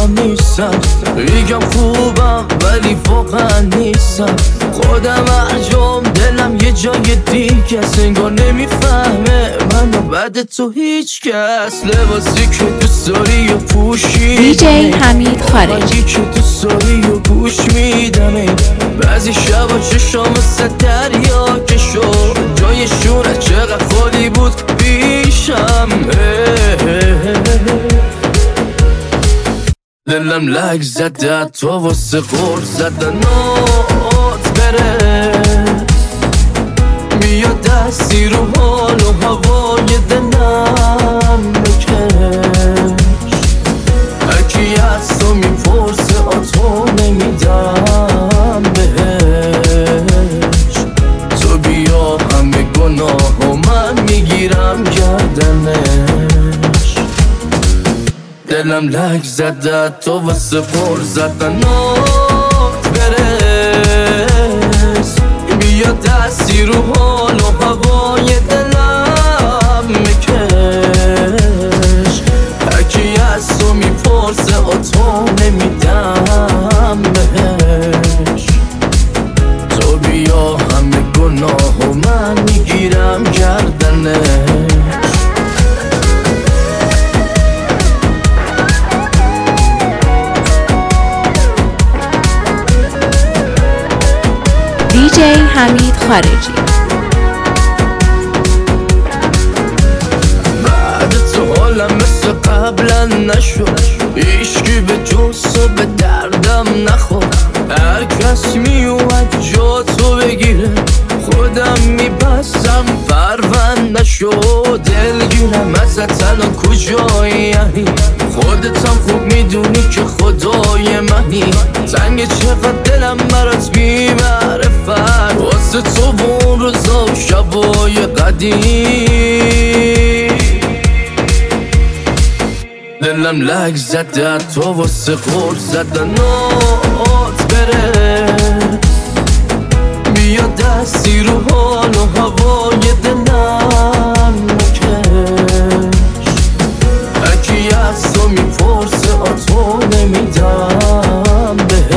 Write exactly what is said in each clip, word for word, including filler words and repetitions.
نیستم، میگم خوبم ولی واقعا نیستم. خودم هرجام دلم یه جای دیگه است، انگار نمیفهمه منو بعد تو هیچ کس. لباسی که دوست داری و پوشی دی جی حمید خارجی که دوست داری و گوش میدم. بعضی شبا چشام مثل دریا که شد جایشونه چقدر خالی بود پیشم. دلم لگ زده تو واسه غور زدنات برس، میاد دستی رو حال و هوای دلم بکش. هرکی از تو میپرسه آتو نمیدم بهش. تو بیا همه گناه و من میگیرم گردنش. دلم لگ زده تو واسه پر زدنات برس، بیا دستی رو حال و هوای دلم بکش. هرکی از تو میپرسه آتو نمیدم بهش. تو بیا همه گناه و من میگیرم گردنش. دی جی حمید خارجی. بعد تو حالم مثل قبلا نشد، هیچکی به جز تو به دردم نخورد. هر کس میومد جا تو بگیره خودم میبستم پرونده شد. دلگیرم ازت الان کجایی؟ خودتم خوب میدونی که خدای منی. تنگ چقدر دلم برات بی معرفت، واسه تو اون روزا و شبای قدیم. دلم لگ زده تو واسه غور زدنات برس، بیا دستی رو حال و هوای دلم بکش. هرکی از تو میپرسه آتو نمیدم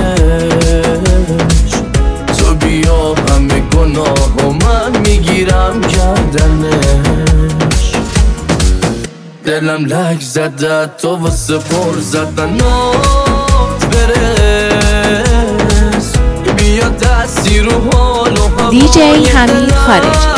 بهش. تو بیا همه گناه و من میگیرم گردنش. دلم لگ زده تو واسه پر زدنات برس، بیا دستی رو حال و هوای دی جی حمید خارجی.